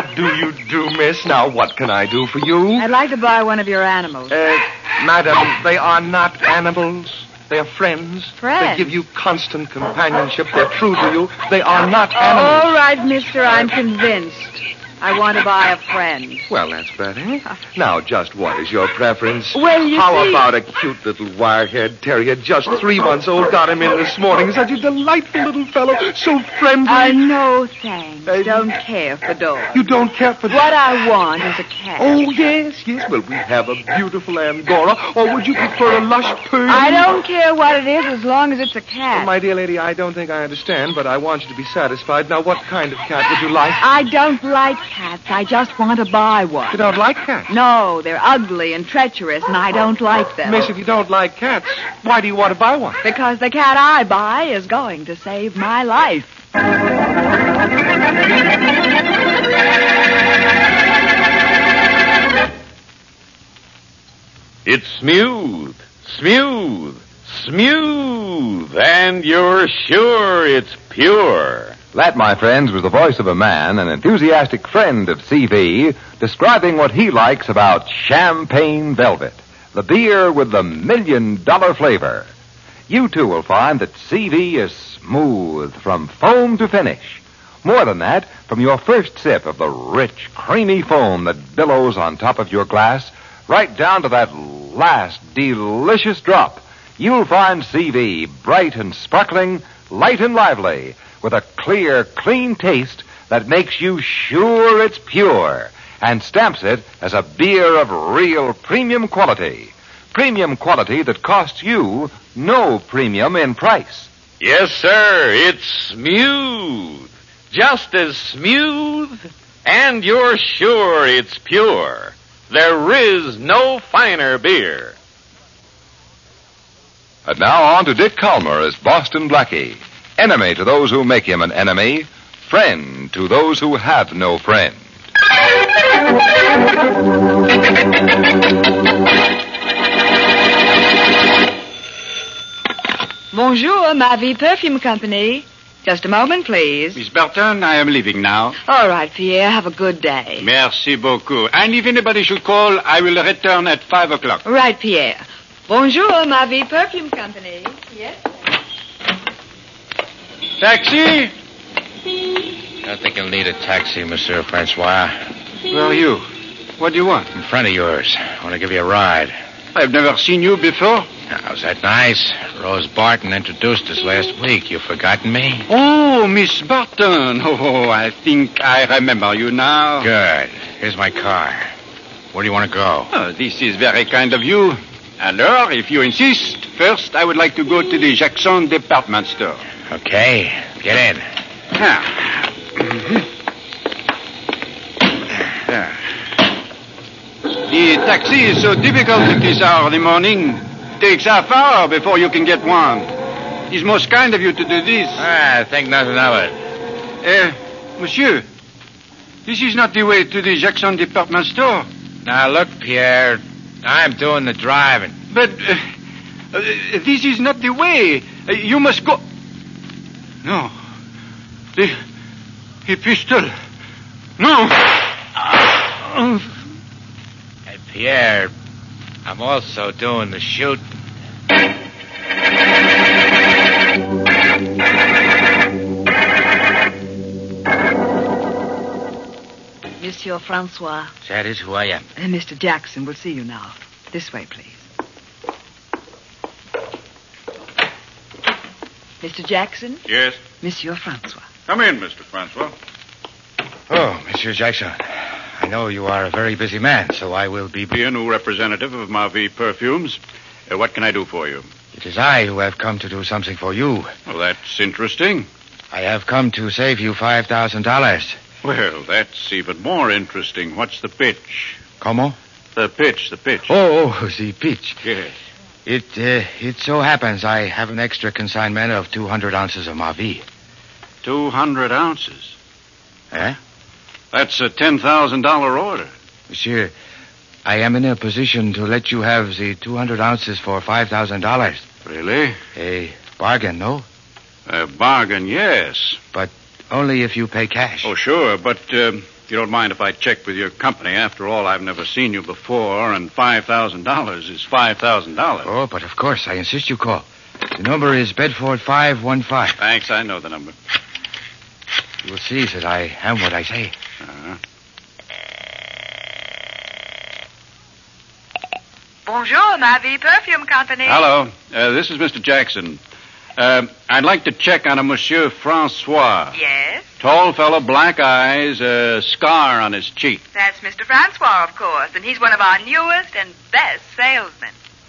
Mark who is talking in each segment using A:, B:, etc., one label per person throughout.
A: do you do, miss? Now, what can I do for you?
B: I'd like to buy one of your animals.
A: Madam, they are not animals. They are friends.
B: Friends?
A: They give you constant companionship. They're true to you. They are not animals.
B: All right, mister, I'm convinced. I want to buy a friend.
A: Well, that's better. Now, just what is your preference?
B: Well, you
A: How
B: see...
A: about a cute little wire-haired terrier, just 3 months old? Got him in this morning. Such a delightful little fellow. So friendly.
B: No, thanks. Don't care for dogs.
A: You don't care for...
B: What I want is a cat.
A: Oh, yes. Well, we have a beautiful Angora. Or would you prefer a lush Persian?
B: I don't care what it is as long as it's a cat.
A: Well, my dear lady, I don't think I understand, but I want you to be satisfied. Now, what kind of cat would you like?
B: I don't like cats. I just want to buy one.
A: You don't like cats?
B: No, they're ugly and treacherous, and I don't like them.
A: Miss, if you don't like cats, why do you want to buy one?
B: Because the cat I buy is going to save my life.
C: It's smooth, and you're sure it's pure.
D: That, my friends, was the voice of a man, an enthusiastic friend of CV, describing what he likes about Champagne Velvet, the beer with the $1 million flavor. You, too, will find that CV is smooth from foam to finish. More than that, from your first sip of the rich, creamy foam that billows on top of your glass, right down to that last delicious drop, you'll find CV bright and sparkling, light and lively, with a clear, clean taste that makes you sure it's pure and stamps it as a beer of real premium quality. Premium quality that costs you no premium in price.
C: Yes, sir, it's smooth. Just as smooth, and you're sure it's pure. There is no finer beer.
D: And now on to Dick Calmer as Boston Blackie. Enemy to those who make him an enemy. Friend to those who have no friend.
B: Bonjour, Ma Vie Perfume Company. Just a moment, please.
E: Miss Burton, I am leaving now.
B: All right, Pierre. Have a good day.
E: Merci beaucoup. And if anybody should call, I will return at 5 o'clock.
B: Right, Pierre. Bonjour, Ma Vie Perfume Company. Yes?
E: Taxi?
F: I think you'll need a taxi, Monsieur Francois.
E: Where are you? What do you want?
F: In front of yours. I want to give you a ride.
E: I've never seen you before.
F: Now, was that nice? Rose Barton introduced us last week. You forgotten me?
E: Oh, Miss Barton. Oh, I think I remember you now.
F: Good. Here's my car. Where do you want to go?
E: Oh, this is very kind of you. Alors, if you insist, first I would like to go to the Jackson department store.
F: Okay. Get in.
E: The taxi is so difficult at this hour of the morning. Takes half hour before you can get one. It's most kind of you to do this.
F: I think nothing of it.
E: Monsieur, this is not the way to the Jackson department store.
F: Now, look, Pierre, I'm doing the driving.
E: But this is not the way. You must go... No. The pistol. No.
F: Hey, Pierre, I'm also doing the shooting.
B: Monsieur Francois.
F: That is who I am.
B: Mr. Jackson will see you now. This way, please. Mr. Jackson?
G: Yes?
B: Monsieur Francois.
G: Come in, Mr. Francois.
F: Oh, Monsieur Jackson, I know you are a very busy man, so I will be...
G: Be a new representative of Ma Vie Perfumes. What can I do for you?
F: It is I who have come to do something for you.
G: Well, that's interesting.
F: I have come to save you $5,000.
G: Well, that's even more interesting. What's the pitch?
F: Como?
G: The pitch.
F: Oh, the pitch.
G: Yes.
F: It so happens I have an extra consignment of 200 ounces of Ma Vie.
G: 200 ounces?
F: Eh?
G: That's a $10,000 order.
F: Monsieur, I am in a position to let you have the 200 ounces for $5,000.
G: Really?
F: A bargain, no?
G: A bargain, yes.
F: But only if you pay cash.
G: Oh, sure, but
E: If you don't mind if I check with your company. After all, I've never seen you before, and $5,000 is $5,000.
F: Oh, but of course, I insist you call. The number is Bedford 515.
E: Thanks, I know the number.
F: You will see that I am what I say.
E: Uh-huh.
B: Bonjour, Ma Vie Perfume Company.
E: Hello. This is Mr. Jackson. I'd like to check on a Monsieur Francois.
B: Yes,
E: Tall fellow, black eyes, a scar on his cheek.
B: that's Mr. Francois, of course, and he's one of our newest and best salesmen.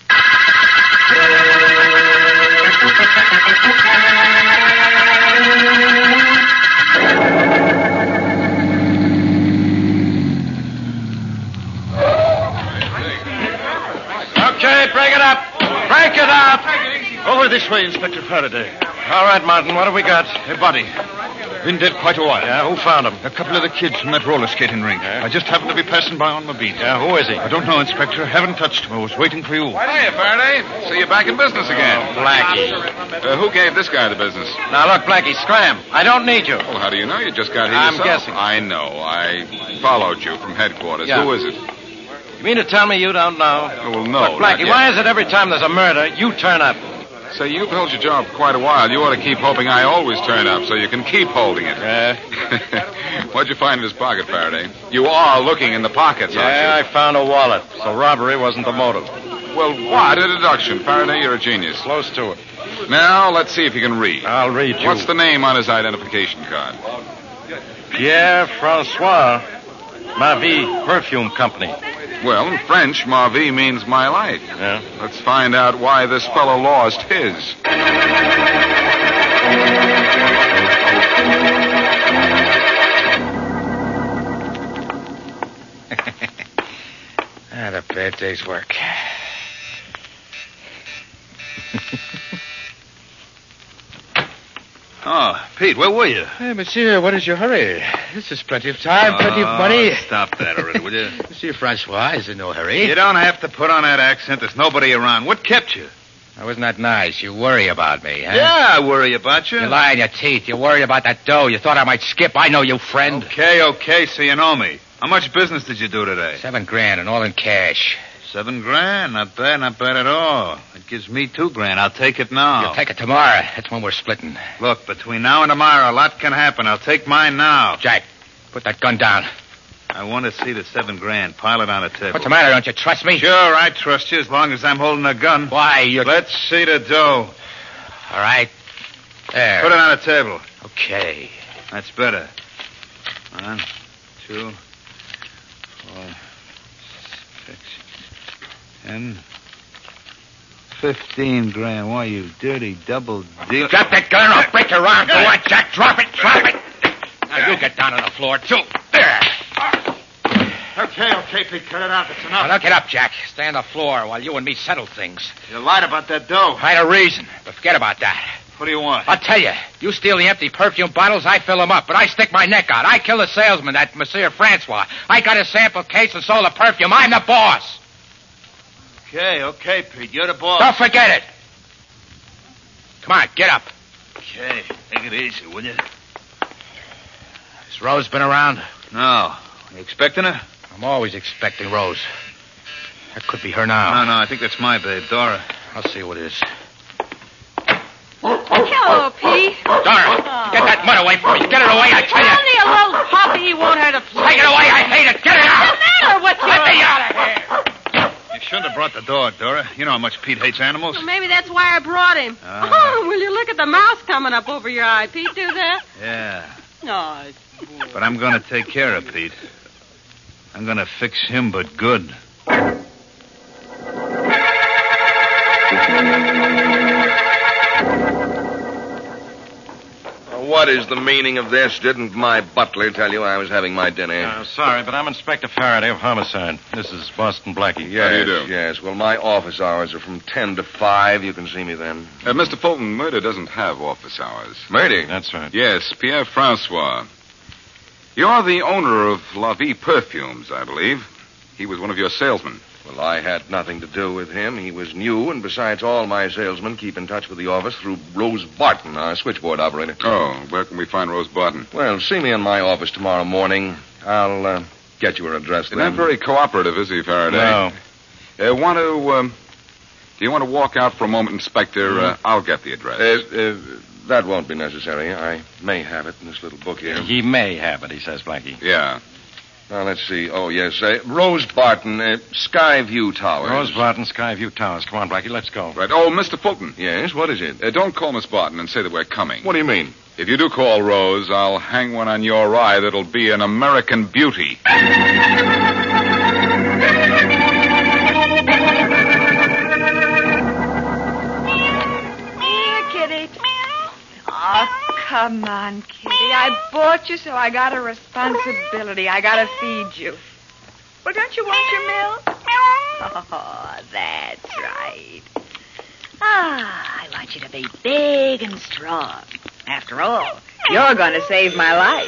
H: Okay, break it up. Break it up. Over this way, Inspector Faraday. All right, Martin, what have we got? A body. Been dead quite a while. Yeah, who found him? A couple of the kids from that roller skating rink. Yeah? I just happened to be passing by on my beat. Yeah, who is he? I don't know, Inspector. Haven't touched him. I was waiting for you.
I: Hiya, Faraday. See you back in business again.
H: Blackie.
I: Who gave this guy the business?
H: Now, look, Blackie, scram. I don't need you.
I: Well, how do you know? You just got here
H: I'm
I: yourself.
H: guessing.
I: I know. I followed you from headquarters.
H: Yeah.
I: Who is it?
H: You mean to tell me you don't know?
I: Oh, well, no.
H: Look, Blackie, why is it every time there's a murder, you turn up?
I: Say, you've held your job for quite a while. You ought to keep hoping I always turn up so you can keep holding it. What'd you find in his pocket, Faraday? You are looking in the pockets, aren't you?
H: I found a wallet, so robbery wasn't the motive.
I: Well, what a deduction. Faraday, you're a genius.
H: Close to it.
I: Now, let's see if you can read.
H: I'll read you.
I: What's the name on his identification card?
H: Pierre Francois, Ma Vie Perfume Company.
I: Well, in French, ma vie means my life.
H: Yeah.
I: Let's find out why this fellow lost his.
F: A bad day's work.
G: Oh, Pete, where were you?
F: Hey, monsieur, what is your hurry? This is plenty of time, plenty of money.
G: Stop that already, will you?
F: Monsieur Francois is in no hurry.
G: You don't have to put on that accent. There's nobody around. What kept you?
F: That was not nice. You worry about me, huh?
G: Yeah, I worry about you.
F: You lie in your teeth. You worried about that dough. You thought I might skip. I know you, friend.
G: Okay, so you know me. How much business did you do today?
F: $7,000 and all in cash.
G: $7,000. Not bad at all. It gives me $2,000. I'll take it now.
F: You'll take it tomorrow. That's when we're splitting.
G: Look, between now and tomorrow, a lot can happen. I'll take mine now.
F: Jack, put that gun down.
G: I want to see the $7,000. Pile it on the table.
F: What's the matter? Don't you trust me?
G: Sure, I trust you as long as I'm holding a gun.
F: Why, you...
G: Let's see the dough.
F: All right. There.
G: Put it on the table.
F: Okay.
G: That's better. 1, 2, 4, 6, 10, $15,000. Why, you dirty double deal.
F: Drop that gun or I'll break your arm. Go on, Jack. Drop it. Now you get down on the floor, too. There.
G: Okay, Pete, cut it out. That's enough.
F: Now, get up, Jack. Stay on the floor while you and me settle things.
G: You lied about that dough.
F: I had a reason, but forget about that.
G: What do you want?
F: I'll tell you. You steal the empty perfume bottles, I fill them up, but I stick my neck out. I kill the salesman, that Monsieur Francois. I got his sample case and sold the perfume. I'm the boss.
G: Okay, Pete, you're the boss.
F: Don't forget it. Come on, get up.
G: Okay, take it easy, will you?
F: Has Rose been around?
G: No. You expecting her?
F: I'm always expecting Rose. That could be her now.
G: No, I think that's my babe, Dora.
F: I'll see who it is.
B: Hello, Pete.
F: Dora, get that mud away from me. Get it away, I tell you.
B: Only a little puppy. He won't hurt a flea.
F: Take it away. I hate it. Get it out.
B: What's the matter with you?
F: Let me out of here.
G: You shouldn't have brought the dog, Dora. You know how much Pete hates animals.
J: Well, maybe that's why I brought him. Oh, will you look at the mouse coming up over your eye? Pete, do that?
G: Yeah,
J: No.
G: but I'm going to take care of Pete. I'm going to fix him, but good.
A: What is the meaning of this? Didn't my butler tell you I was having my dinner?
H: Sorry, but I'm Inspector Faraday of Homicide. This is Boston Blackie.
A: Yes,
I: How do you do?
A: Yes. Well, my office hours are from 10 to 5. You can see me then.
I: Mr. Fulton, murder doesn't have office hours.
A: Murder?
H: That's right.
I: Yes, Pierre Francois. You're the owner of La Vie Perfumes, I believe. He was one of your salesmen.
A: Well, I had nothing to do with him. He was new, and besides, all my salesmen keep in touch with the office through Rose Barton, our switchboard operator.
I: Oh, where can we find Rose Barton?
A: Well, see me in my office tomorrow morning. I'll get you her address
I: He's
A: then.
I: not very cooperative, is he, Faraday?
G: No.
I: Do you want to walk out for a moment, Inspector? I'll get the address.
A: That won't be necessary. I may have it in this little book here.
G: He may have it, he says, Blackie.
I: Yeah.
A: Now, let's see. Oh, yes. Rose Barton, Skyview Towers.
G: Rose Barton, Skyview Towers. Come on, Blackie, let's go.
I: Right. Oh, Mr. Fulton.
A: Yes, what is it?
I: Don't call Miss Barton and say that we're coming.
A: What do you mean?
I: If you do call Rose, I'll hang one on your eye that'll be an American beauty.
B: Kitty. Oh, come on, Kitty. I bought you, so I got a responsibility. I got to feed you. Well, don't you want your milk? Oh, that's right. I want you to be big and strong. After all, you're going to save my life.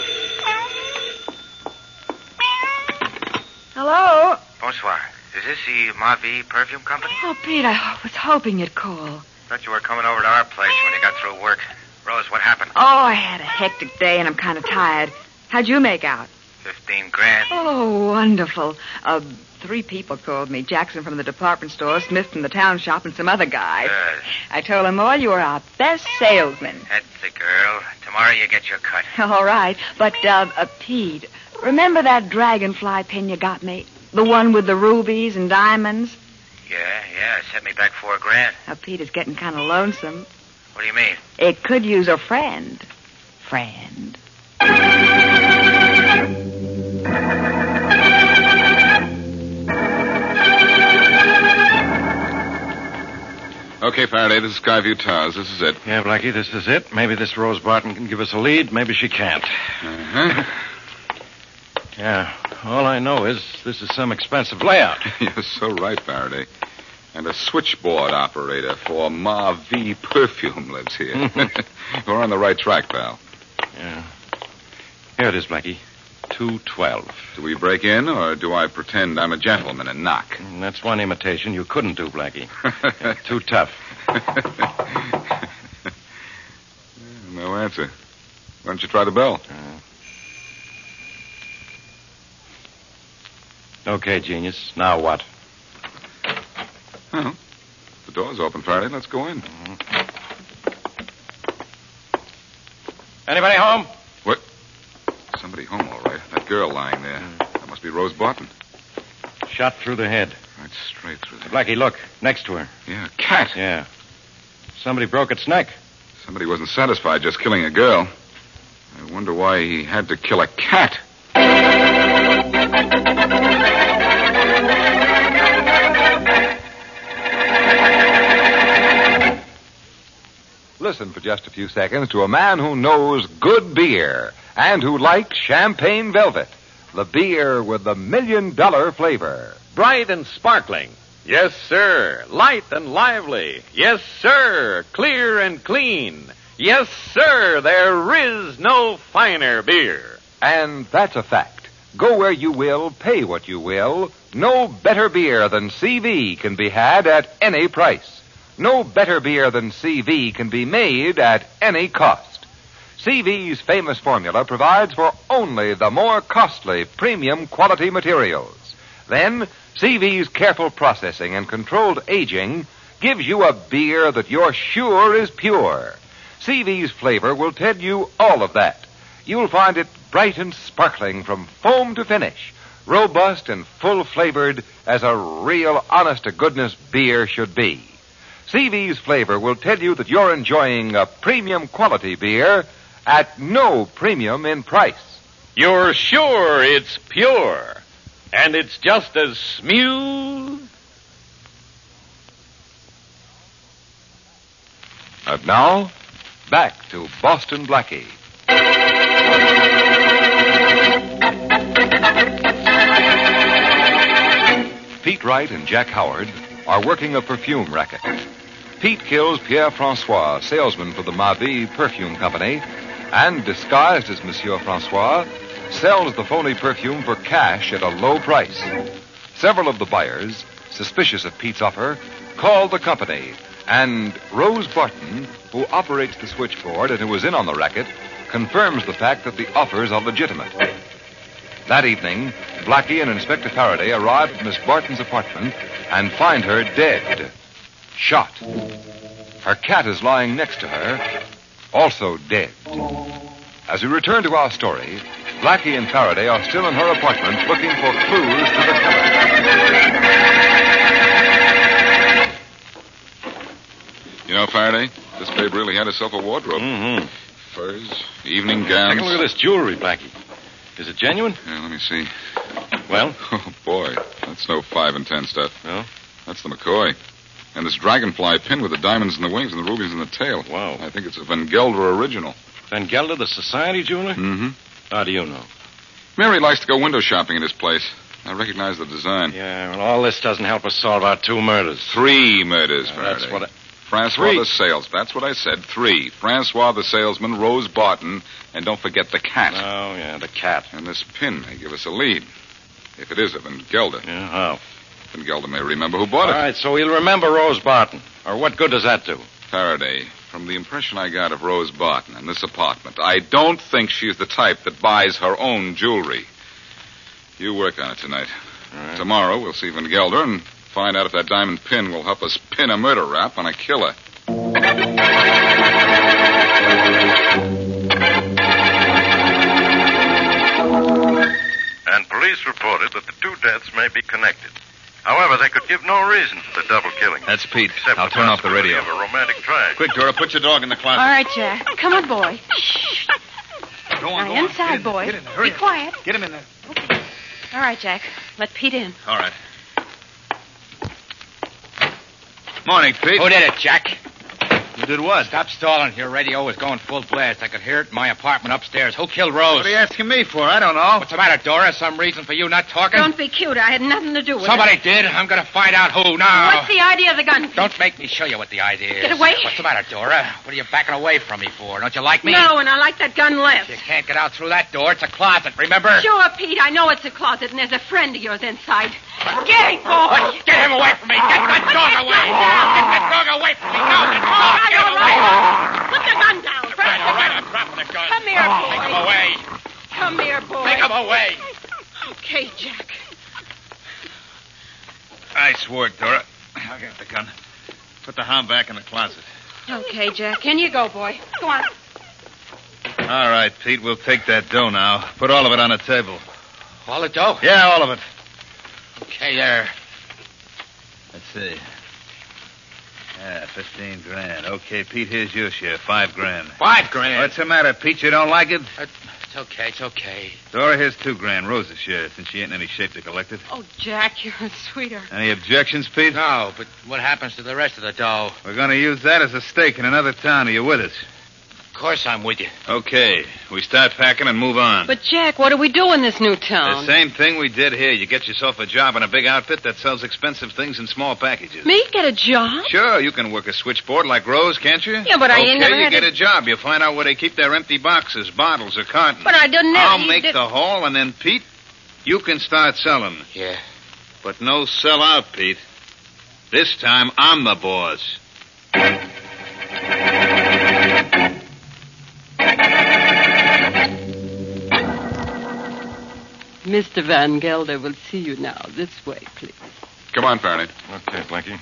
B: Hello?
K: Bonsoir. Is this the Mavi Perfume Company?
B: Oh, Pete, I was hoping you'd call.
K: Thought you were coming over to our place when you got through work. Rose, what happened?
B: Oh, I had a hectic day, and I'm kind of tired. How'd you make out?
K: $15,000.
B: Oh, wonderful. 3 people called me. Jackson from the department store, Smith from the town shop, and some other guy.
K: Good.
B: I told them all you were our best salesman.
K: That's the girl. Tomorrow you get your cut.
B: All right. But, Pete, remember that dragonfly pin you got me? The one with the rubies and diamonds?
K: Yeah. Set me back $4,000.
B: Now, Pete is getting kind of lonesome.
K: What do you mean?
B: It could use a friend. Friend.
I: Okay, Faraday, this is Skyview Towers. This is it.
G: Yeah, Blackie, this is it. Maybe this Rose Barton can give us a lead. Maybe she can't.
I: Uh-huh.
G: Yeah, all I know is this is some expensive layout.
I: You're so right, Faraday. And a switchboard operator for Mavi Perfume lives here. We're on the right track, pal.
G: Yeah. Here it is, Blackie. 212.
I: Do we break in, or do I pretend I'm a gentleman and knock?
G: That's one imitation you couldn't do, Blackie. Too tough.
I: No answer. Why don't you try the bell?
G: Okay, genius. Now what?
I: Well, the door's open, Faraday. Let's go in.
G: Anybody home?
I: What? Somebody home, all right. That girl lying there. That must be Rose Barton.
G: Shot through the head.
I: Right straight through the...
G: Blackie, look. Next to her.
I: Yeah, a cat.
G: Yeah. Somebody broke its neck.
I: Somebody wasn't satisfied just killing a girl. I wonder why he had to kill a cat.
D: Listen for just a few seconds to a man who knows good beer and who likes champagne velvet, the beer with the $1 million flavor.
C: Bright and sparkling. Yes, sir. Light and lively. Yes, sir. Clear and clean. Yes, sir. There is no finer beer.
D: And that's a fact. Go where you will, pay what you will. No better beer than CV can be had at any price. No better beer than CV can be made at any cost. CV's famous formula provides for only the more costly premium quality materials. Then, CV's careful processing and controlled aging gives you a beer that you're sure is pure. CV's flavor will tell you all of that. You'll find it bright and sparkling from foam to finish, robust and full-flavored as a real honest-to-goodness beer should be. CV's flavor will tell you that you're enjoying a premium quality beer at no premium in price.
C: You're sure it's pure, and it's just as smooth.
D: And now, back to Boston Blackie. Pete Wright and Jack Howard are working a perfume racket. Pete kills Pierre Francois, salesman for the Mavi Perfume Company, and, disguised as Monsieur Francois, sells the phony perfume for cash at a low price. Several of the buyers, suspicious of Pete's offer, call the company, and Rose Barton, who operates the switchboard and who is in on the racket, confirms the fact that the offers are legitimate. That evening, Blackie and Inspector Faraday arrive at Miss Barton's apartment and find her dead. Shot. Her cat is lying next to her, also dead. As we return to our story, Blackie and Faraday are still in her apartment looking for clues to the killer.
I: You know, Faraday, this babe really had herself a wardrobe.
H: Mm-hmm.
I: Furs, evening gowns.
H: Take a look at this jewelry, Blackie. Is it genuine?
I: Yeah, let me see.
H: Well?
I: Oh, boy. That's no 5 and 10 stuff.
H: No?
I: That's the McCoy. And this dragonfly pin with the diamonds in the wings and the rubies in the tail.
H: Wow.
I: I think it's a Van Gelder original.
H: Van Gelder, the society jeweler?
I: Mm-hmm.
H: How do you know?
I: Mary likes to go window shopping at his place. I recognize the design.
H: Yeah, well, all this doesn't help us solve our 2 murders.
I: 3 murders, Faraday.
H: That's what I...
I: Francois
H: 3.
I: the salesman. That's what I said. 3. Francois the salesman, Rose Barton, and don't forget the cat.
H: Oh, yeah, the cat.
I: And this pin may give us a lead. If it is a Van Gelder.
H: Yeah, how?
I: Van Gelder may remember who bought it.
H: All right, so he'll remember Rose Barton. Or what good does that do?
I: Faraday, from the impression I got of Rose Barton in this apartment, I don't think she's the type that buys her own jewelry. You work on it tonight.
H: All right.
I: Tomorrow we'll see Van Gelder and find out if that diamond pin will help us pin a murder rap on a killer.
L: And police reported that the 2 deaths may be connected. However, they could give no reason for the double killing.
G: That's Pete.
L: Except
G: I'll turn off the radio.
L: Of a romantic triangle.
G: Quick, Dora, put your dog in the closet.
J: All right, Jack. Come on, boy.
G: Go on,
J: Now,
G: go on.
J: inside, boy.
G: Get in there. Hurry
J: Be
G: up.
J: quiet.
G: Get him in there.
J: All right, Jack. Let Pete in.
G: All right. Morning, Pete.
F: Who did it, Jack?
G: You did what?
F: Stop stalling. Your radio was going full blast. I could hear it in my apartment upstairs. Who killed Rose?
G: What are you asking me for? I don't know.
F: What's the matter, Dora? Some reason for you not talking?
J: Don't be cute. I had nothing to do with
F: Somebody
J: it.
F: did. I'm going to find out who now.
J: What's the idea of the gun, Pete?
F: Don't make me show you what the idea is.
J: Get away.
F: What's the matter, Dora? What are you backing away from me for? Don't you like me?
J: No, and I like that gun less.
F: You can't get out through that door. It's a closet, remember?
J: Sure, Pete. I know it's a closet, and there's a friend of yours inside. Get him, boy.
F: Get him away from me. Get that dog away. Get that dog away from me. No, get him away.
J: Put the gun down.
F: All right, I'm dropping the gun.
J: Come here, boy.
F: Take him away.
J: Come here, boy.
F: Take him away.
J: Okay, Jack.
G: Nice work, Dora. I'll get the gun. Put the hound back in the closet.
J: Okay, Jack. In you go, boy. Go on.
G: All right, Pete, we'll take that dough now. Put all of it on the table.
F: All the dough?
G: Yeah, all of it.
F: Okay, there.
G: Let's see. Yeah, 15 grand. Okay, Pete, here's your share, 5 grand.
F: 5 grand?
G: What's the matter, Pete? You don't like it?
F: It's okay.
G: Dora, here's 2 grand. Rose's share, since she ain't in any shape to collect it.
J: Oh, Jack, you're a sweetheart.
G: Any objections, Pete?
F: No, but what happens to the rest of the dough?
G: We're going to use that as a stake in another town. Are you with us?
F: Of course I'm with you.
G: Okay, we start packing and move on.
J: But, Jack, what do we do in this new
G: The
J: town?
G: same thing we did here. You get yourself a job in a big outfit that sells expensive things in small packages.
J: Me get a job?
G: Sure, you can work a switchboard like Rose, can't you?
J: Yeah, but I ain't never
G: Okay, you
J: had
G: get
J: a-
G: a job. You find out where they keep their empty boxes, bottles, or cartons.
J: But I didn't know.
G: I'll make the haul, and then, Pete, you can start selling.
F: Yeah.
G: But no sell out, Pete. This time, I'm the boss.
J: Mr. Van Gelder will see you now. This way, please.
I: Come on, Faraday.
H: Okay, Blackie.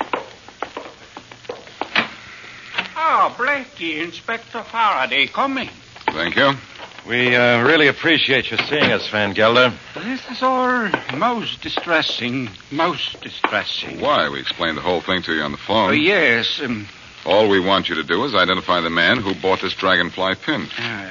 E: Oh, Blackie, Inspector Faraday, come in.
I: Thank you.
H: We really appreciate you seeing us, Van Gelder.
E: This is all most distressing, most distressing.
I: Why? We explained the whole thing to you on the phone.
E: Oh, yes.
I: All we want you to do is identify the man who bought this dragonfly pin.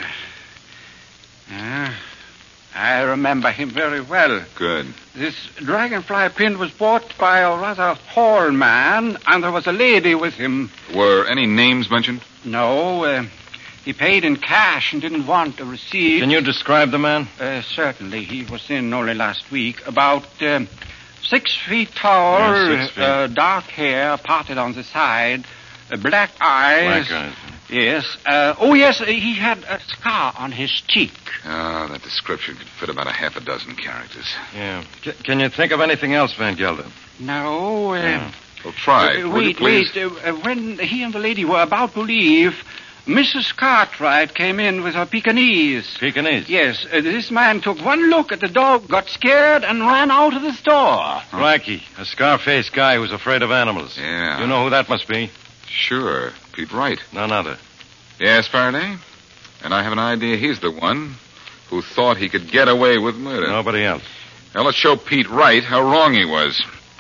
E: I remember him very well.
I: Good.
E: This dragonfly pin was bought by a rather tall man, and there was a lady with him.
I: Were any names mentioned?
E: No, he paid in cash and didn't want a receipt.
H: Can you describe the man?
E: Certainly. He was in only last week. About 6 feet tall,
H: Yeah, 6 feet.
E: dark hair parted on the side, black eyes.
H: Black eyes.
E: Yes. Yes, he had a scar on his cheek.
I: Ah, that description could fit about 6 characters.
H: Yeah. Can you think of anything else, Van Gelder?
E: No.
H: Yeah.
I: Well, try. Would you
E: Wait,
I: please?
E: When he and the lady were about to leave, Mrs. Cartwright came in with her Pekingese.
H: Pekingese?
E: Yes. This man took one look at the dog, got scared, and ran out of the store.
H: Blackie, a scar-faced guy who's afraid of animals.
I: Yeah.
H: You know who that must be?
I: Sure. Pete Wright.
H: None other.
I: Yes, Faraday? And I have an idea he's the one who thought he could get away with murder.
H: Nobody else.
I: Now, let's show Pete Wright how wrong he was.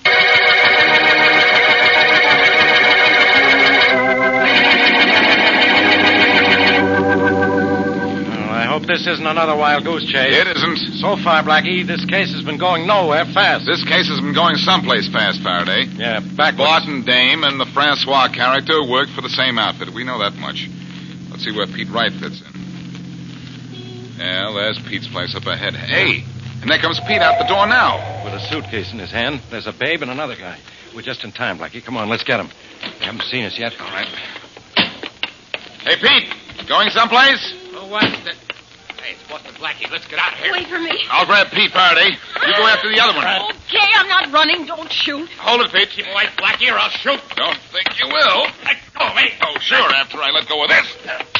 H: I hope this isn't another wild goose chase.
I: It isn't.
H: So far, Blackie, this case has been going nowhere fast.
I: This case has been going someplace fast, Faraday.
H: Yeah, backwards.
I: Barton Dame and the Francois character worked for the same outfit. We know that much. Let's see where Pete Wright fits in. Yeah, there's Pete's place up ahead. Hey, and there comes Pete out the door now.
H: With a suitcase in his hand. There's a babe and another guy. We're just in time, Blackie. Come on, let's get him. They haven't seen us yet.
I: All right. Hey, Pete, going someplace?
F: Oh, what's that? Hey, it's Buster Blackie. Let's get out of here.
J: Wait for me.
I: I'll grab Pete, Faraday. You go after the other one.
J: Okay, I'm not running. Don't shoot.
I: Hold it, Pete.
F: Keep away, Blackie, or I'll shoot.
I: Don't think you will.
F: Let go of me.
I: Oh, sure, after I let go of this.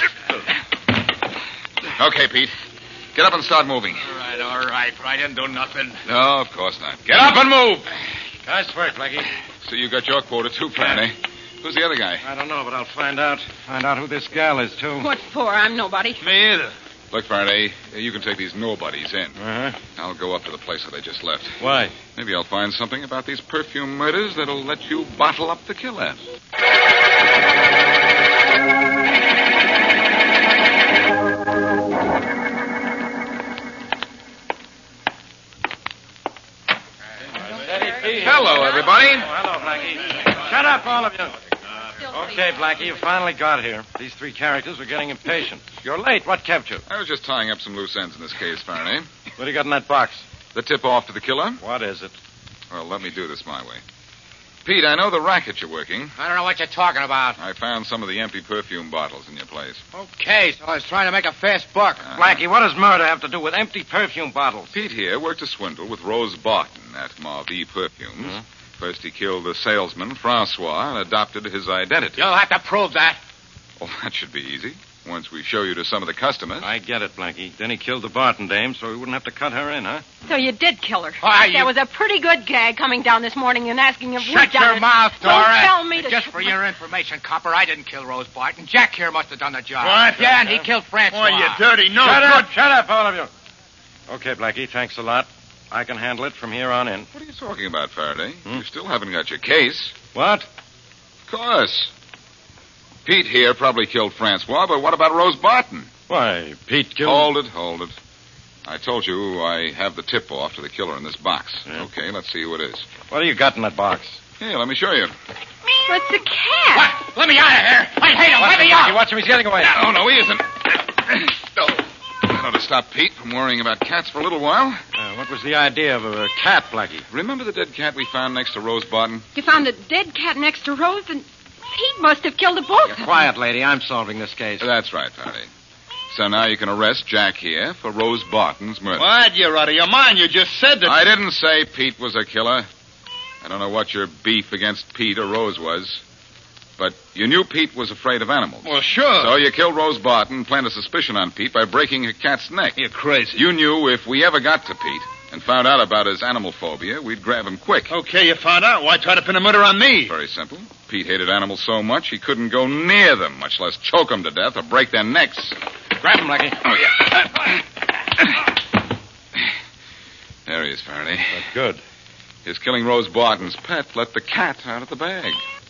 I: Okay, Pete. Get up and start moving.
F: All right, but I didn't do nothing.
I: No, of course not. Get up and move.
H: Nice work, Blackie.
I: So you got your quota, too, Faraday. Who's the other guy?
H: I don't know, but I'll find out. Find out who this gal is, too.
J: What for? I'm nobody.
I: Me either. Look, Faraday, you can take these nobodies in.
H: Uh-huh.
I: I'll go up to the place where they just left.
H: Why?
I: Maybe I'll find something about these perfume murders that'll let you bottle up the killer. Hello, everybody.
H: Hello, Blackie. Shut up, all of you. Okay, Blackie, you finally got here. These three characters were getting impatient. You're late. What kept you?
I: I was just tying up some loose ends in this case, Faraday.
H: What do you got in that box?
I: The tip-off to the killer?
H: What is it?
I: Well, let me do this my way. Pete, I know the racket you're working.
F: I don't know what you're talking about.
I: I found some of the empty perfume bottles in your place.
F: Okay, so I was trying to make a fast buck.
H: Blackie, what does murder have to do with empty perfume bottles?
I: Pete here worked a swindle with Rose Barton at Marvie Perfumes.
H: Hmm?
I: First, he killed the salesman, Francois, and adopted his identity.
F: You'll have to prove that.
I: Well, that should be easy. Once we show you to some of the customers.
H: I get it, Blackie. Then he killed the Barton dame so he wouldn't have to cut her in, huh?
J: So you did kill her.
F: Why,
J: There was a pretty good gag coming down this morning and asking if we'd
F: Shut
J: done
F: your
J: it.
F: mouth, Dora.
J: Don't tell me to
F: Just
J: shut
F: for
J: my-
F: your information, Copper, I didn't kill Rose Barton. Jack here must have done the job.
K: What?
F: Yeah, and he killed Francois.
K: Oh, you dirty no
H: Shut up, all of you. Okay, Blackie, thanks a lot. I can handle it from here on in.
I: What are you talking about, Faraday? You still haven't got your case.
H: What?
I: Of course. Pete here probably killed Francois, but what about Rose Barton?
H: Why, Pete killed...
I: Hold it. I told you I have the tip-off to the killer in this box.
H: Yeah.
I: Okay, let's see who it is.
H: What do you got in that box?
I: Here, let me show you.
J: What's the cat?
F: What? Let me out of here. I hate him. Let me out.
H: Watch him, he's getting away.
I: Oh, no, he isn't. No. That ought to stop Pete from worrying about cats for a little while.
H: What was the idea of a cat, Blackie?
I: Remember the dead cat we found next to Rose Barton?
J: You found a dead cat next to Rose, and Pete must have killed the both of them.
H: Quiet, lady. I'm solving this case.
I: That's right, Faraday. So now you can arrest Jack here for Rose Barton's murder.
K: What? You're out of your mind. You just said that.
I: I didn't say Pete was a killer. I don't know what your beef against Pete or Rose was. But you knew Pete was afraid of animals.
K: Well, sure.
I: So you killed Rose Barton and planted a suspicion on Pete by breaking a cat's neck.
K: You're crazy.
I: You knew if we ever got to Pete and found out about his animal phobia, we'd grab him quick.
K: Okay, you found out. Why try to pin a murder on me?
I: Very simple. Pete hated animals so much he couldn't go near them, much less choke them to death or break their necks.
H: Grab him, Blackie.
I: Oh, yeah. There he is, Faraday.
H: That's good.
I: His killing Rose Barton's pet let the cat out of the bag.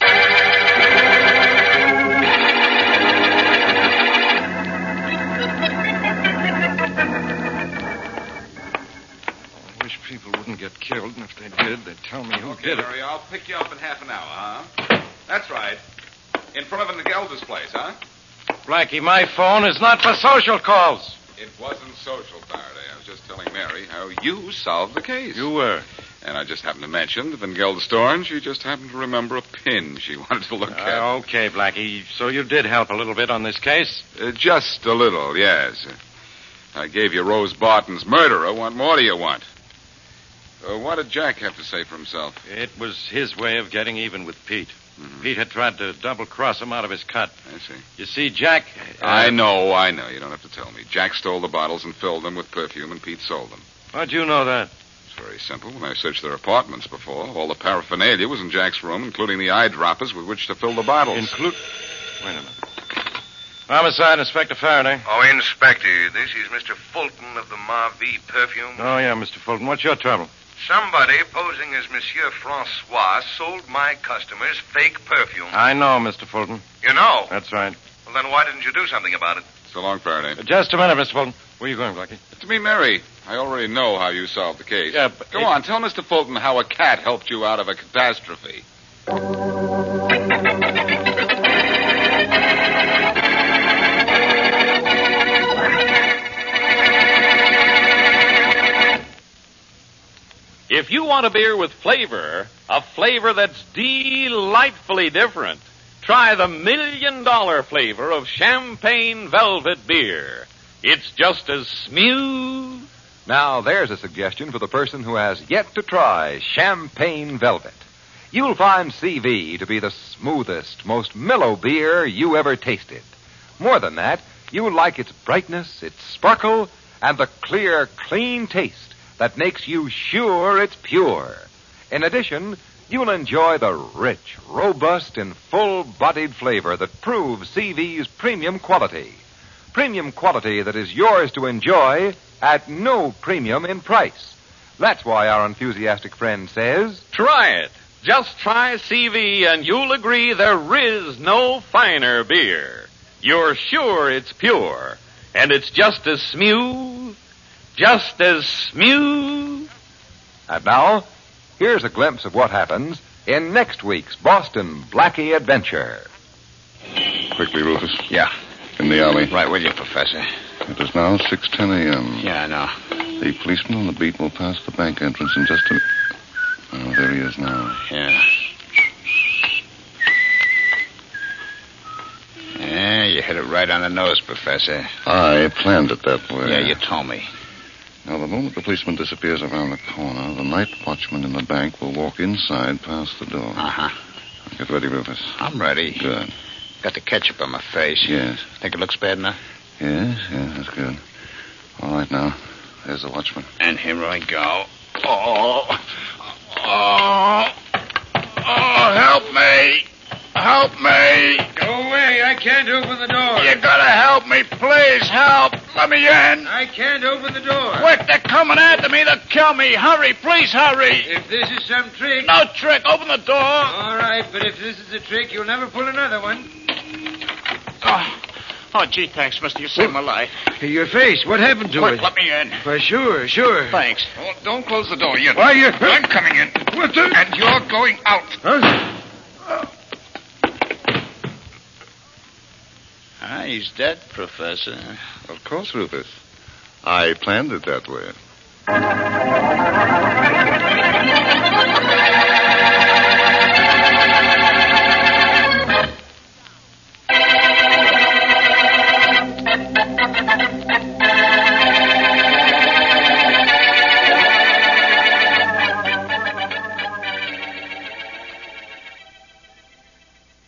H: I wish people wouldn't get killed, and if they did, they'd tell me who did it.
I: Harry, I'll pick you up in half an hour, huh? That's right. In front of Engelda's place, huh?
H: Blackie, my phone is not for social calls.
I: It wasn't social, Faraday. I was just telling Mary how you solved the case.
H: You were.
I: And I just happened to mention the Engelda store, and she just happened to remember a pin she wanted to look at.
H: Okay, Blackie. So you did help a little bit on this case?
I: Just a little, yes. I gave you Rose Barton's murderer. What more do you want? What did Jack have to say for himself?
H: It was his way of getting even with Pete. Pete had tried to double-cross him out of his cut.
I: I see.
H: You see, Jack...
I: I know. You don't have to tell me. Jack stole the bottles and filled them with perfume, and Pete sold them.
H: How'd you know that?
I: It's very simple. When I searched their apartments before, all the paraphernalia was in Jack's room, including the eyedroppers with which to fill the bottles.
H: Wait a minute. Homicide, Inspector Faraday.
L: Oh, Inspector, this is Mr. Fulton of the Marvie Perfume.
H: Oh, yeah, Mr. Fulton. What's your trouble?
L: Somebody posing as Monsieur Francois sold my customers fake perfume.
H: I know, Mr. Fulton.
L: You know?
H: That's right.
L: Well, then why didn't you do something about it?
I: So long, Faraday.
H: Just a minute, Mr. Fulton. Where are you going, Blackie?
I: To meet Mary. I already know how you solved the case.
H: Yeah, but...
I: Go on, tell Mr. Fulton how a cat helped you out of a catastrophe.
C: If you want a beer with flavor, a flavor that's delightfully different, try the $1 million flavor of Champagne Velvet beer. It's just as smooth.
D: Now, there's a suggestion for the person who has yet to try Champagne Velvet. You'll find CV to be the smoothest, most mellow beer you ever tasted. More than that, you'll like its brightness, its sparkle, and the clear, clean taste that makes you sure it's pure. In addition, you'll enjoy the rich, robust, and full-bodied flavor that proves CV's premium quality. Premium quality that is yours to enjoy at no premium in price. That's why our enthusiastic friend says...
C: Try it. Just try CV and you'll agree there is no finer beer. You're sure it's pure. And it's just as smooth. Just as smooth.
D: And now, here's a glimpse of what happens in next week's Boston Blackie Adventure.
M: Quickly, Rufus.
E: Yeah.
M: In the alley.
E: Right with you, Professor.
M: It is now 6:10 a.m.
E: Yeah, I know.
M: The policeman on the beat will pass the bank entrance in just a... Oh, there he is now.
E: Yeah. Yeah, you hit it right on the nose, Professor.
M: I planned it that way.
E: Yeah, you told me.
M: Now, the moment the policeman disappears around the corner, the night watchman in the bank will walk inside past the door.
E: Uh-huh.
M: Get ready, Rufus.
E: I'm ready.
M: Good.
E: Got the ketchup on my face.
M: Yes.
E: Think it looks bad enough?
M: Yes, that's good. All right, now. There's the watchman.
E: And here I go. Oh, help me. Help me.
H: Go away. I can't open the door.
E: You gotta help me, please. Help. Let me in.
H: I can't open the door.
E: Quick, they're coming after me. They'll kill me. Hurry, please hurry.
H: If this is some trick...
E: No trick. Open the door.
H: All right, but if this is a trick, you'll never pull another one.
E: Oh, gee, thanks, mister. You saved my life.
H: Your face. What happened to
E: Quick,
H: it?
E: let me in.
H: Well, sure.
E: Thanks.
I: Oh, don't close the door yet.
H: Why, you...
I: I'm coming in.
H: What the...
I: And you're going out.
H: Huh?
E: He's dead, Professor.
M: Of course, Rufus. I planned it that way.